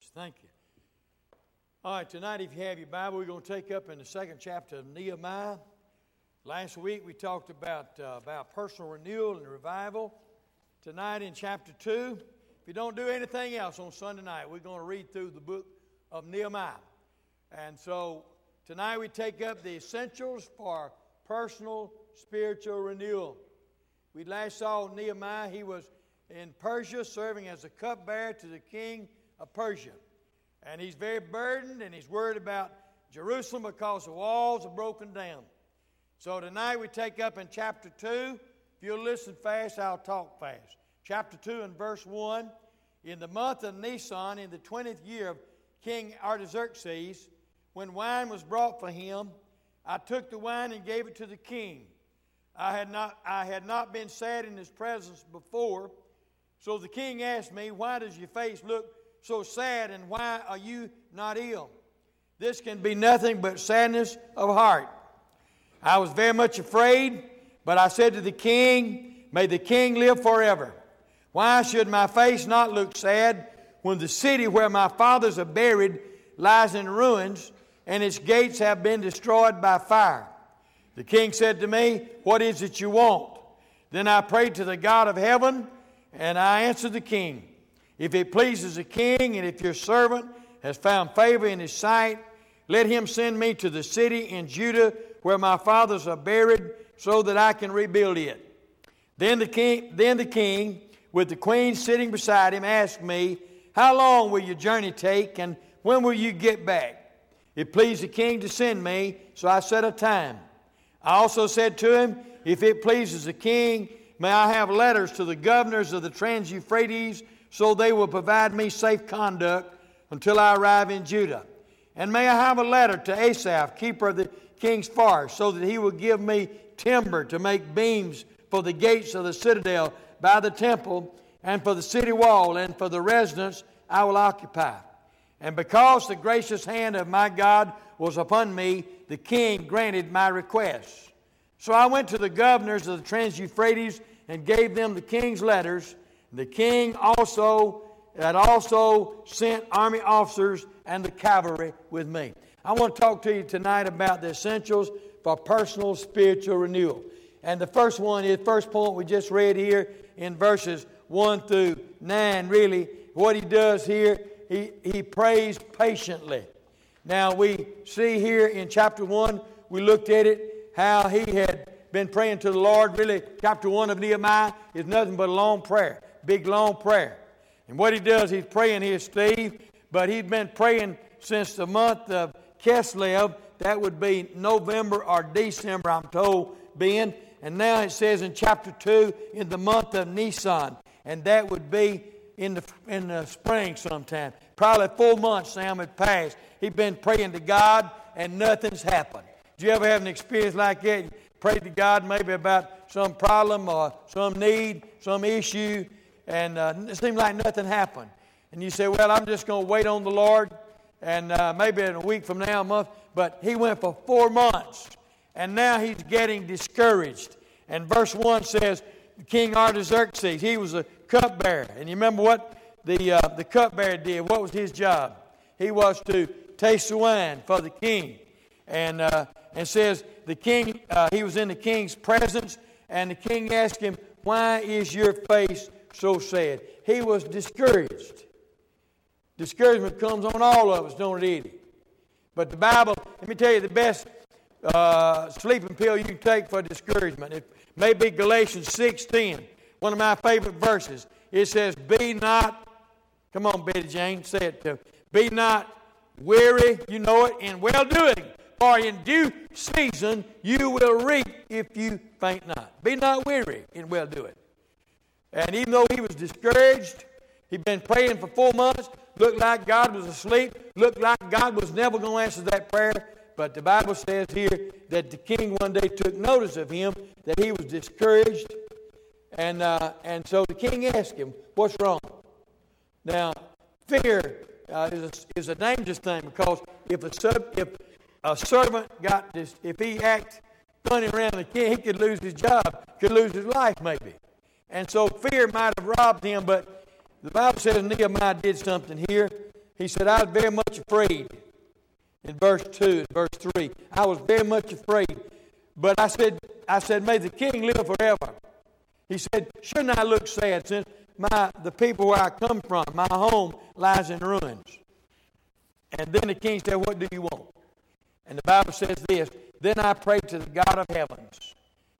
Thank you. All right, tonight, if you have your Bible, we're going to take up in the second chapter of Nehemiah. Last week, we talked about personal renewal and revival. Tonight, in chapter 2, if you don't do anything else on Sunday night, we're going to read through the book of Nehemiah. And so, tonight, we take up the essentials for personal spiritual renewal. We last saw Nehemiah. He was in Persia, serving as a cupbearer to the king of Persia. And he's very burdened, and he's worried about Jerusalem because the walls are broken down. So tonight we take up in chapter 2. If you'll listen fast, I'll talk fast. Chapter 2 and verse 1. In the month of Nisan, in the 20th year of King Artaxerxes, when wine was brought for him, I took the wine and gave it to the king. I had not been sad in his presence before. So the king asked me, "Why does your face look so sad, and why are you not ill? This can be nothing but sadness of heart." I was very much afraid, but I said to the king, "May the king live forever. Why should my face not look sad when the city where my fathers are buried lies in ruins, and its gates have been destroyed by fire?" The king said to me, "What is it you want?" Then I prayed to the God of heaven, and I answered the king, "If it pleases the king, and if your servant has found favor in his sight, let him send me to the city in Judah where my fathers are buried, so that I can rebuild it." Then the king, with the queen sitting beside him, asked me, "How long will your journey take, and when will you get back?" It pleased the king to send me, so I set a time. I also said to him, "If it pleases the king, may I have letters to the governors of the Trans-Euphrates, so they will provide me safe conduct until I arrive in Judah. And may I have a letter to Asaph, keeper of the king's forest, so that he will give me timber to make beams for the gates of the citadel by the temple, and for the city wall, and for the residence I will occupy." And because the gracious hand of my God was upon me, the king granted my request. So I went to the governors of the Trans-Euphrates and gave them the king's letters. The king had also sent army officers and the cavalry with me. I want to talk to you tonight about the essentials for personal spiritual renewal. And the first point we just read here in verses 1 through 9, really, what he does here, he prays patiently. Now we see here in chapter 1, we looked at it, how he had been praying to the Lord. Really, chapter 1 of Nehemiah is nothing but a long prayer. Big, long prayer. And what he does, he's praying here, Steve, but he's been praying since the month of Kislev. That would be November or December, I'm told, Ben. And now it says in chapter 2, in the month of Nisan. And that would be in the spring sometime. Probably 4 months, Sam, had passed. He's been praying to God, and nothing's happened. Did you ever have an experience like that? You prayed to God maybe about some problem or some need, some issue, and it seemed like nothing happened. And you say, "Well, I'm just going to wait on the Lord, and maybe in a week from now, a month." But he went for 4 months, and now he's getting discouraged. And verse 1 says, King Artaxerxes, he was a cupbearer. And you remember what the cupbearer did? What was his job? He was to taste the wine for the king. And says the king, he was in the king's presence, and the king asked him, "Why is your face so sad?" He was discouraged. Discouragement comes on all of us, don't it, Eddie? But the Bible, let me tell you, the best sleeping pill you can take for discouragement, it may be Galatians 6:10, one of my favorite verses. It says, "Be not," come on, Betty Jane, say it to, "be not weary," you know it, "in well-doing. For in due season you will reap if you faint not." Be not weary in well-doing. And even though he was discouraged, he'd been praying for 4 months, looked like God was asleep, looked like God was never going to answer that prayer. But the Bible says here that the king one day took notice of him, that he was discouraged. And so the king asked him, "What's wrong?" Now, fear is a dangerous thing, because if a servant got this, if he acts funny around the king, he could lose his job, could lose his life maybe. And so fear might have robbed him, but the Bible says Nehemiah did something here. He said, I was very much afraid. In verse 2 and verse 3, I was very much afraid. But I said, may the king live forever. He said, shouldn't I look sad since the people where I come from, my home, lies in ruins? And then the king said, what do you want? And the Bible says this, then I prayed to the God of heavens.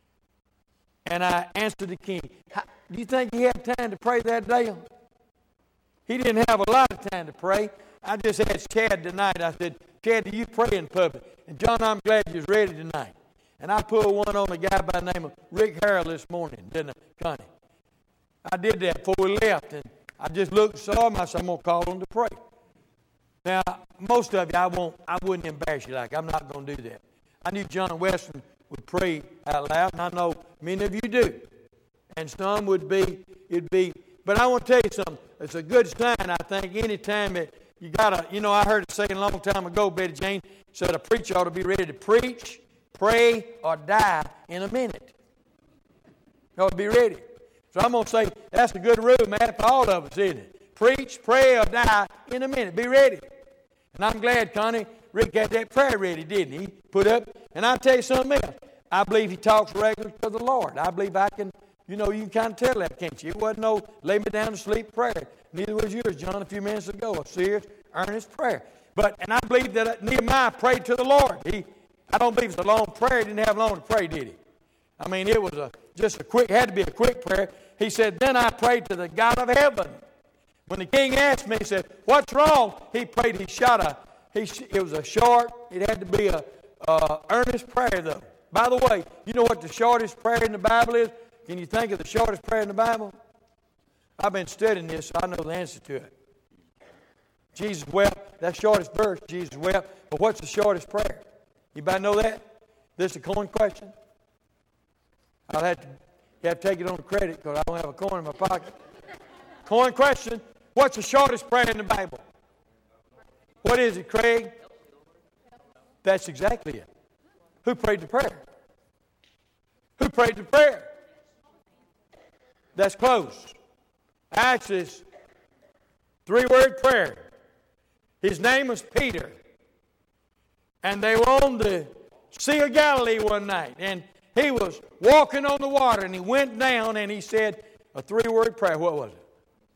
And I answered the king. Do you think he had time to pray that day? He didn't have a lot of time to pray. I just asked Chad tonight. I said, Chad, do you pray in public? And John, I'm glad you're ready tonight. And I put one on a guy by the name of Rick Harrell this morning, didn't I, Connie? I did that before we left, and I just looked and saw him. I said, I'm going to call him to pray. Now, most of you, I wouldn't embarrass you like I'm not going to do that. I knew John Weston would pray out loud, and I know many of you do. And some would be, but I want to tell you something. It's a good sign, I think, any time that you got to, I heard it saying a long time ago, Betty Jane said a preacher ought to be ready to preach, pray, or die in a minute. You ought to be ready. So I'm going to say that's a good rule, man, for all of us, isn't it? Preach, pray, or die in a minute. Be ready. And I'm glad, Connie, Rick had that prayer ready, didn't he? Put up. And I'll tell you something else. I believe he talks regularly to the Lord. I believe I can, you can kind of tell that, can't you? It wasn't no lay me down to sleep prayer. Neither was yours, John, a few minutes ago. A serious, earnest prayer. And I believe that Nehemiah prayed to the Lord. I don't believe it's a long prayer. He didn't have long to pray, did he? I mean, it was had to be a quick prayer. He said, then I prayed to the God of heaven. When the king asked me, he said, what's wrong? He prayed, it was a short, it had to be a earnest prayer, though. By the way, you know what the shortest prayer in the Bible is? Can you think of the shortest prayer in the Bible? I've been studying this, so I know the answer to it. Jesus wept. That shortest verse, Jesus wept. But what's the shortest prayer? Anybody know that? This is a coin question. You have to take it on the credit because I don't have a coin in my pocket. Coin question. What's the shortest prayer in the Bible? What is it, Craig? That's exactly it. Who prayed the prayer? Who prayed the prayer? That's close. Actually, it's 3-word prayer. His name was Peter. And they were on the Sea of Galilee one night. And he was walking on the water. And he went down and he said a 3-word prayer. What was it?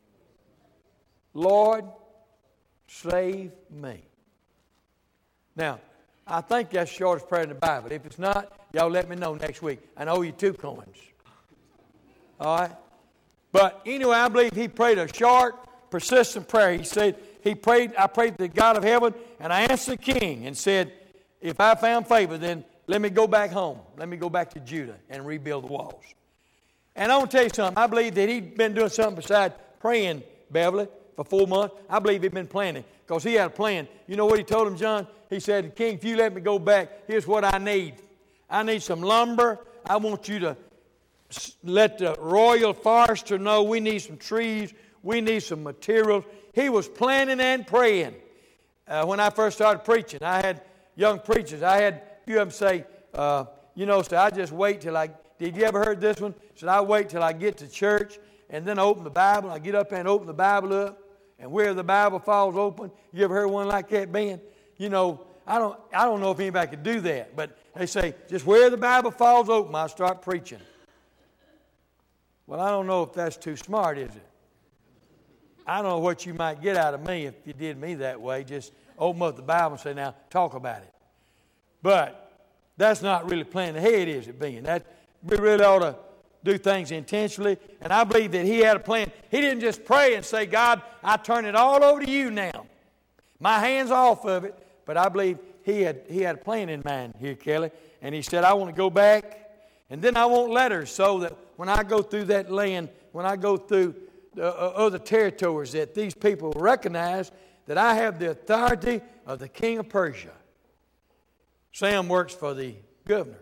Lord, save me. Now, I think that's the shortest prayer in the Bible. If it's not, y'all let me know next week. I owe you 2 coins. All right? But anyway, I believe he prayed a short, persistent prayer. He said, I prayed to the God of heaven, and I answered the king and said, if I found favor, then let me go back home. Let me go back to Judah and rebuild the walls. And I want to tell you something. I believe that he'd been doing something besides praying, Beverly, for 4 months. I believe he'd been planning because he had a plan. You know what he told him, John? He said, King, if you let me go back, here's what I need. I need some lumber. I want you to let the royal forester know we need some trees. We need some materials. He was planning and praying. When I first started preaching, I had young preachers. I had a few of them say, so I just wait till did you ever heard this one? Said, I wait till I get to church and then I open the Bible. I get up and open the Bible up. And where the Bible falls open, you ever heard one like that, Ben? I don't know if anybody could do that. But they say, just where the Bible falls open, I start preaching. Well, I don't know if that's too smart, is it? I don't know what you might get out of me if you did me that way. Just open up the Bible and say, now, talk about it. But that's not really planning ahead, is it, Ben? We really ought to do things intentionally. And I believe that he had a plan. He didn't just pray and say, God, I turn it all over to you now. My hand's off of it. But I believe he had a plan in mind here, Kelly. And he said, I want to go back. And then I want letters so that when I go through that land, when I go through the other territories, that these people recognize that I have the authority of the king of Persia. Sam works for the governor.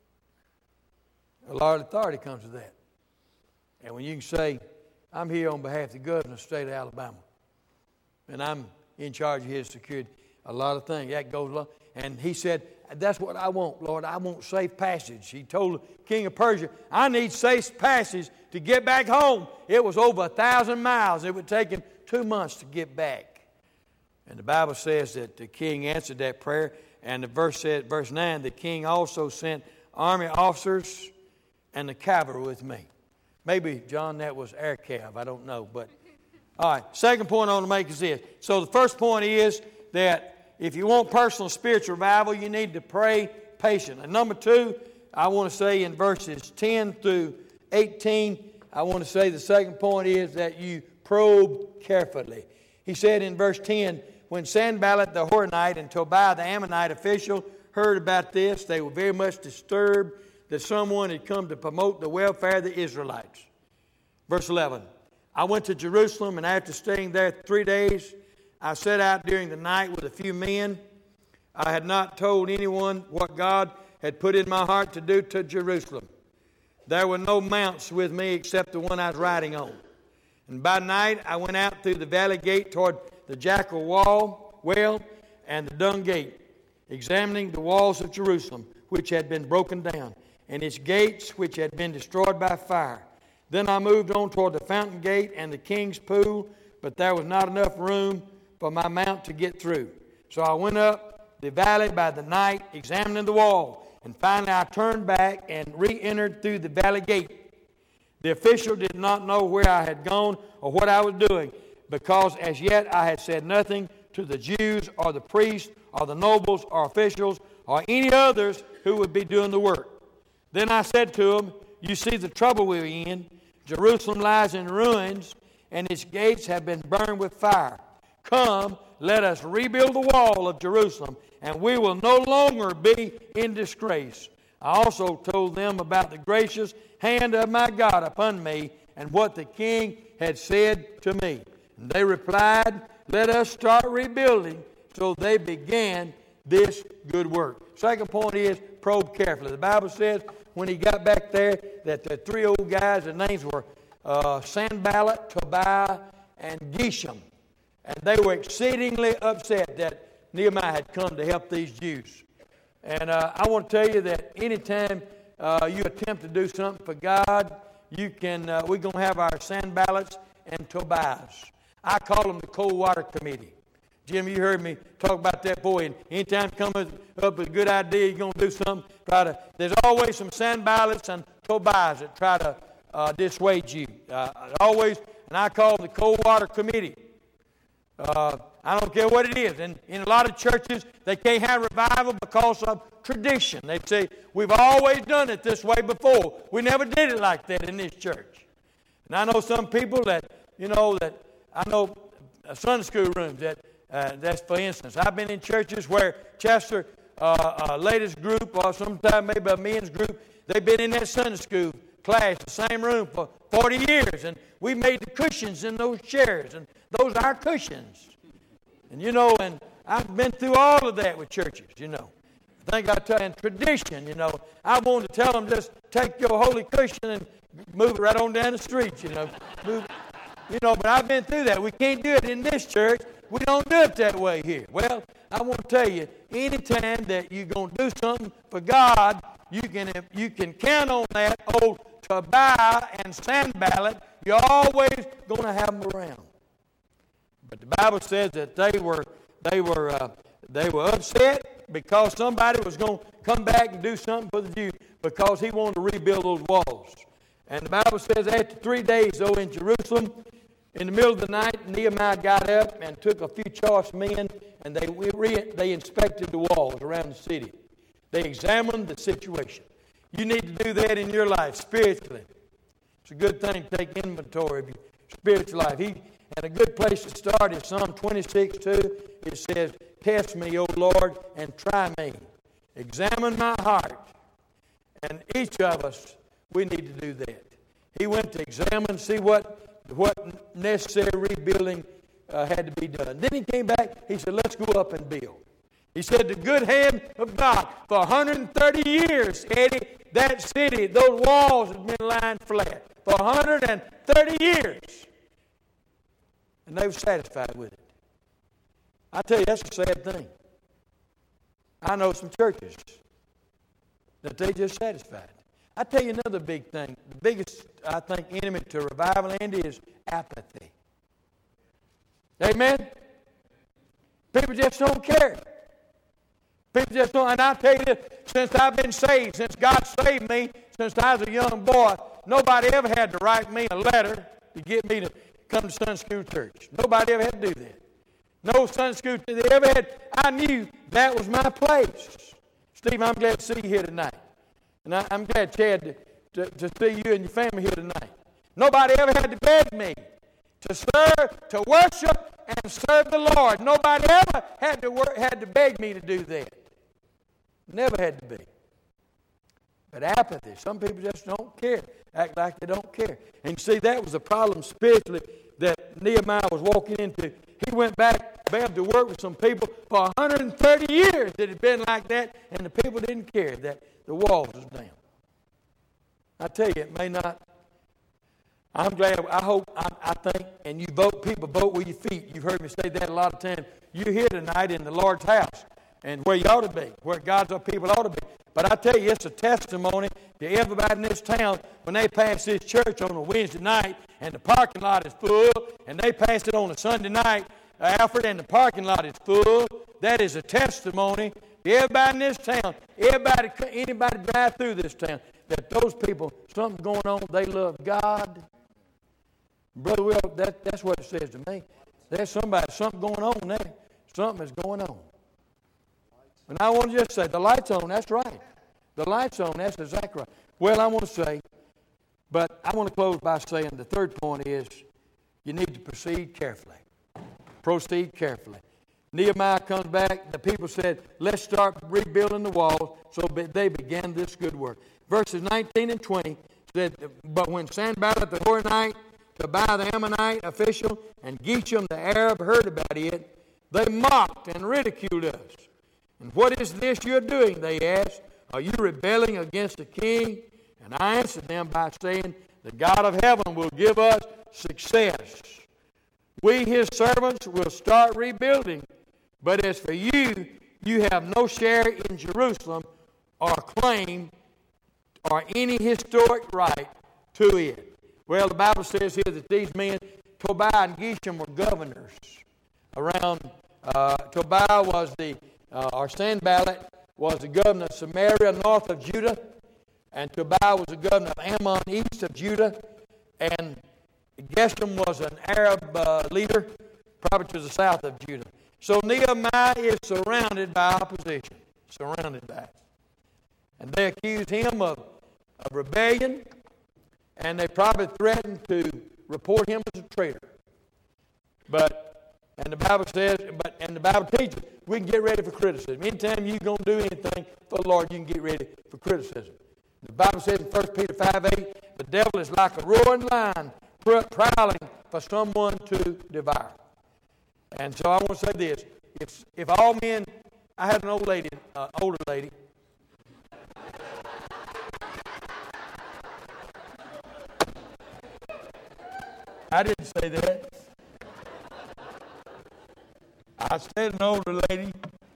A lot of authority comes with that. And when you can say, I'm here on behalf of the governor of the state of Alabama, and I'm in charge of his security, a lot of things, that goes along. And he said, that's what I want, Lord. I want safe passage. He told the king of Persia, I need safe passage to get back home. It was over 1,000 miles. It would take him 2 months to get back And the Bible says that the king answered that prayer. And the verse said, verse 9, the king also sent army officers and the cavalry with me. Maybe, John, that was air cav. I don't know. But all right, second point I want to make is this. So the first point is that if you want personal spiritual revival, you need to pray patiently. And number two, I want to say in verses 10 through 18, I want to say the second point is that you probe carefully. He said in verse 10, when Sanballat the Horonite and Tobiah the Ammonite official heard about this, they were very much disturbed that someone had come to promote the welfare of the Israelites. Verse 11, I went to Jerusalem, and after staying there 3 days, I set out during the night with a few men. I had not told anyone what God had put in my heart to do to Jerusalem. There were no mounts with me except the one I was riding on. And by night I went out through the valley gate toward the Jackal well, and the Dung gate, examining the walls of Jerusalem, which had been broken down, and its gates, which had been destroyed by fire. Then I moved on toward the fountain gate and the king's pool, but there was not enough room for my mount to get through. So I went up the valley by the night, examining the wall, and finally I turned back and re-entered through the valley gate. The official did not know where I had gone or what I was doing, because as yet I had said nothing to the Jews or the priests or the nobles or officials or any others who would be doing the work. Then I said to him, you see the trouble we're in. Jerusalem lies in ruins, and its gates have been burned with fire. Come, let us rebuild the wall of Jerusalem, and we will no longer be in disgrace. I also told them about the gracious hand of my God upon me and what the king had said to me. And they replied, let us start rebuilding. So they began this good work. Second point is probe carefully. The Bible says when he got back there that the three old guys, their names were Sanballat, Tobiah, and Geshem. And they were exceedingly upset that Nehemiah had come to help these Jews. And I want to tell you that anytime you attempt to do something for God, we're going to have our Sanballats and Tobiahs. I call them the Cold Water Committee. Jim, you heard me talk about that boy. And anytime comes up with a good idea, you're going to do something. There's always some Sanballats and Tobiahs that try to dissuade you. And I call them the Cold Water Committee. I don't care what it is. And in a lot of churches, they can't have revival because of tradition. They say, we've always done it this way before. We never did it like that in this church. And I know some people that I know Sunday school rooms that's for instance. I've been in churches where Chester, a ladies group or sometime maybe a men's group, they've been in that Sunday school class, the same room for 40 years. And we made the cushions in those chairs. And those are our cushions. And and I've been through all of that with churches, I think I tell you, in tradition, I want to tell them just take your holy cushion and move it right on down the street, but I've been through that. We can't do it in this church. We don't do it that way here. Well, I want to tell you, anytime that you're going to do something for God, you can count on that old Tobiah and Sanballat. You're always going to have them around. But the Bible says that they were upset because somebody was going to come back and do something for the Jews because he wanted to rebuild those walls. And the Bible says after 3 days, though, in Jerusalem, in the middle of the night, Nehemiah got up and took a few choice men, and they inspected the walls around the city. They examined the situation. You need to do that in your life spiritually. It's a good thing to take inventory of your spiritual life. And a good place to start is Psalm 26:2. It says, test me, O Lord, and try me. Examine my heart. And each of us, we need to do that. He went to examine, see what necessary rebuilding had to be done. Then he came back, he said, let's go up and build. He said, the good hand of God. For 130 years, Eddie, that city, those walls have been lying flat. For 130 years. And they were satisfied with it. I tell you, that's a sad thing. I know some churches that they just satisfied. I tell you another big thing. The biggest, I think, enemy to revival, Andy, is apathy. Amen? People just don't care. People just don't. And I tell you this, since I've been saved, since God saved me, since I was a young boy, nobody ever had to write me a letter to get me to come to Sunday school church. Nobody ever had to do that. No Sunday school they ever had. I knew that was my place. Steve, I'm glad to see you here tonight. And I'm glad, Chad, to see you and your family here tonight. Nobody ever had to beg me to serve, to worship, and serve the Lord. Nobody ever had to beg me to do that. Never had to be. But apathy, some people just don't care. Act like they don't care. And you see, that was the problem spiritually that Nehemiah was walking into. He went back to work with some people for 130 years. It had been like that, and the people didn't care that the walls was down. I tell you, it may not. I'm glad, I think, and you people vote with your feet. You've heard me say that a lot of times. You're here tonight in the Lord's house, and where you ought to be, where God's people ought to be. But I tell you, it's a testimony to everybody in this town when they pass this church on a Wednesday night and the parking lot is full, and they pass it on a Sunday night, Alfred, and the parking lot is full. That is a testimony to everybody in this town, anybody drive through this town, that those people, something's going on, they love God. Brother Will, that's what it says to me. There's something going on there. Something is going on. And I want to just say, the light's on, that's right. The light's on, that's exactly right. Well, I want to say, but I want to close by saying the third point is you need to proceed carefully. Proceed carefully. Nehemiah comes back. The people said, let's start rebuilding the walls. So they began this good work. Verses 19 and 20 said, but when Sanballat the Horonite, Tobiah the Ammonite official, and Geshem the Arab heard about it, they mocked and ridiculed us. And what is this you're doing, they asked. Are you rebelling against the king? And I answered them by saying, the God of heaven will give us success. We, his servants, will start rebuilding. But as for you, you have no share in Jerusalem or claim or any historic right to it. Well, the Bible says here that these men, Tobiah and Geshem, were governors around. Tobiah was or Sanballat was the governor of Samaria, north of Judah, and Tobiah was the governor of Ammon, east of Judah, and Geshem was an Arab leader, probably to the south of Judah. So Nehemiah is surrounded by opposition, surrounded by it. And they accuse him of rebellion, and they probably threatened to report him as a traitor. And the Bible says, and the Bible teaches, we can get ready for criticism. Anytime you're going to do anything for the Lord, you can get ready for criticism. The Bible says in 1 Peter 5:8, the devil is like a roaring lion prowling for someone to devour. And so I want to say this. If all men, I had an older lady. I didn't say that. I said an older lady.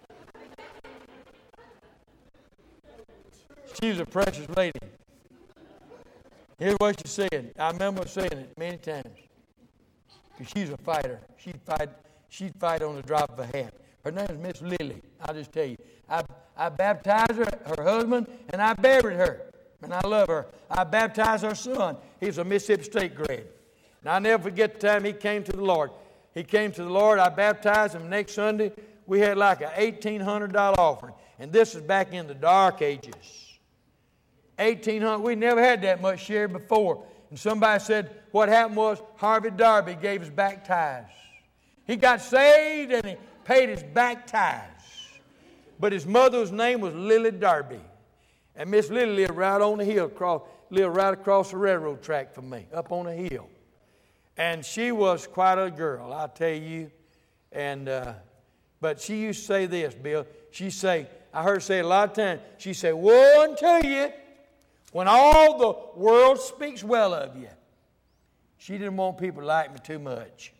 She was a precious lady. Here's what she said. I remember saying it many times. Because she's a fighter. She'd fight on the drop of a hat. Her name is Miss Lily. I'll just tell you. I baptized her husband, and I buried her. And I love her. I baptized her son. He's a Mississippi State grad. And I'll never forget the time he came to the Lord. He came to the Lord. I baptized him. Next Sunday, we had like an $1,800 offering. And this is back in the dark ages. $1,800. We never had that much share before. And somebody said what happened was Harvey Darby gave his back tithes. He got saved and he paid his back tithes. But his mother's name was Lily Darby. And Miss Lily lived right on the hill, lived right across the railroad track from me, up on the hill. And she was quite a girl, I tell you. And but she used to say this, Bill. I heard her say it a lot of times. She said, woe unto you when all the world speaks well of you. She didn't want people to like me too much.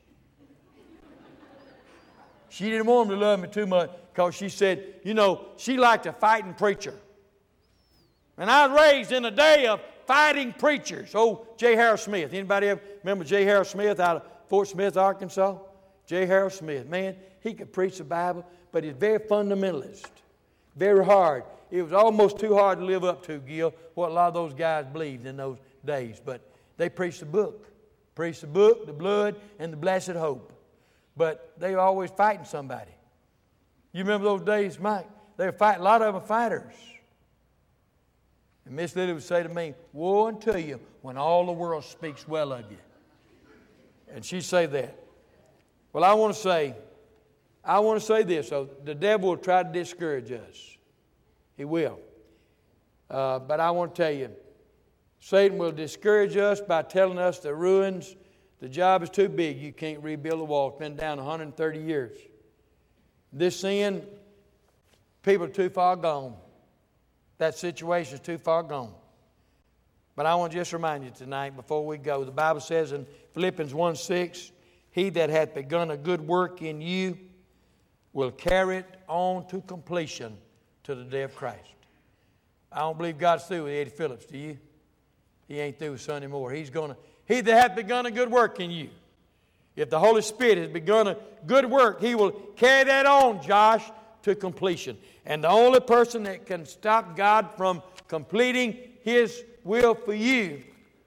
She didn't want them to love me too much because she said, she liked a fighting preacher. And I was raised in a day of fighting preachers. Oh, J. Harold Smith. Anybody ever remember J. Harold Smith out of Fort Smith, Arkansas? J. Harold Smith. Man, He could preach the Bible, but he's very fundamentalist, very hard. It was almost too hard to live up to, Gil, what a lot of those guys believed in those days. But they preached the book. Preached the book, the blood, and the blessed hope. But they were always fighting somebody. You remember those days, Mike? They were fighting. A lot of them were fighters. And Miss Lily would say to me, woe unto you when all the world speaks well of you. And she'd say that. Well, I want to say this. So the devil will try to discourage us. He will. But I want to tell you, Satan will discourage us by telling us the ruins, the job is too big. You can't rebuild the wall. It's been down 130 years. This sin, people are too far gone. That situation is too far gone. But I want to just remind you tonight before we go, the Bible says in Philippians 1:6, he that hath begun a good work in you will carry it on to completion to the day of Christ. I don't believe God's through with Eddie Phillips, do you? He ain't through with Sonny Moore. He that hath begun a good work in you. If the Holy Spirit has begun a good work, He will carry that on, Josh, to completion. And the only person that can stop God from completing His will for you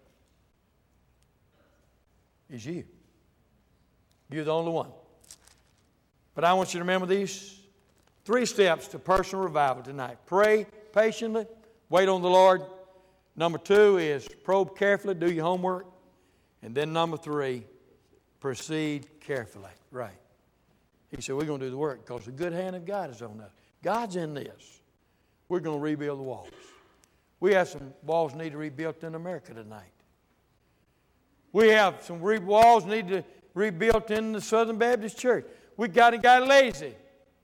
is you. You're the only one. But I want you to remember these 3 steps to personal revival tonight. Pray patiently. Wait on the Lord. Number 2 is probe carefully. Do your homework. And then number 3, proceed carefully. Right. He said, we're going to do the work because the good hand of God is on us. God's in this. We're going to rebuild the walls. We have some walls need to be rebuilt in America tonight. We have some walls need to be rebuilt in the Southern Baptist Church. We kind of got lazy.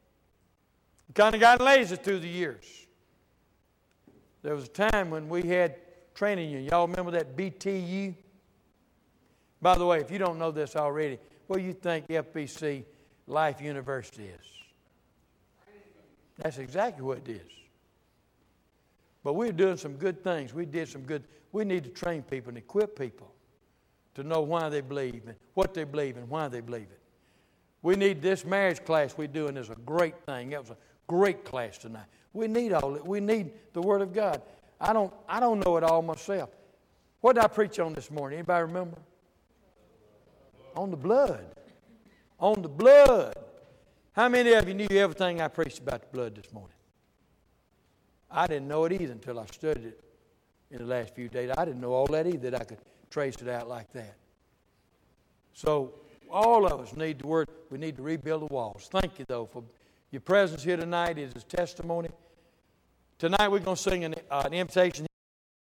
Through the years. There was a time when we had training union. Y'all remember that BTU? By the way, if you don't know this already, what do you think FBC Life University is? That's exactly what it is. But we're doing some good things. We need to train people and equip people to know why they believe and what they believe and why they believe it. We need this marriage class we're doing is a great thing. It was a great class tonight. We need all that. We need the Word of God. I don't know it all myself. What did I preach on this morning? Anybody remember? On the blood. On the blood. How many of you knew everything I preached about the blood this morning? I didn't know it either until I studied it in the last few days. I didn't know all that either, that I could trace it out like that. So all of us need the Word. We need to rebuild the walls. Thank you, though, for your presence here tonight. It is a testimony. Tonight we're going to sing an invitation.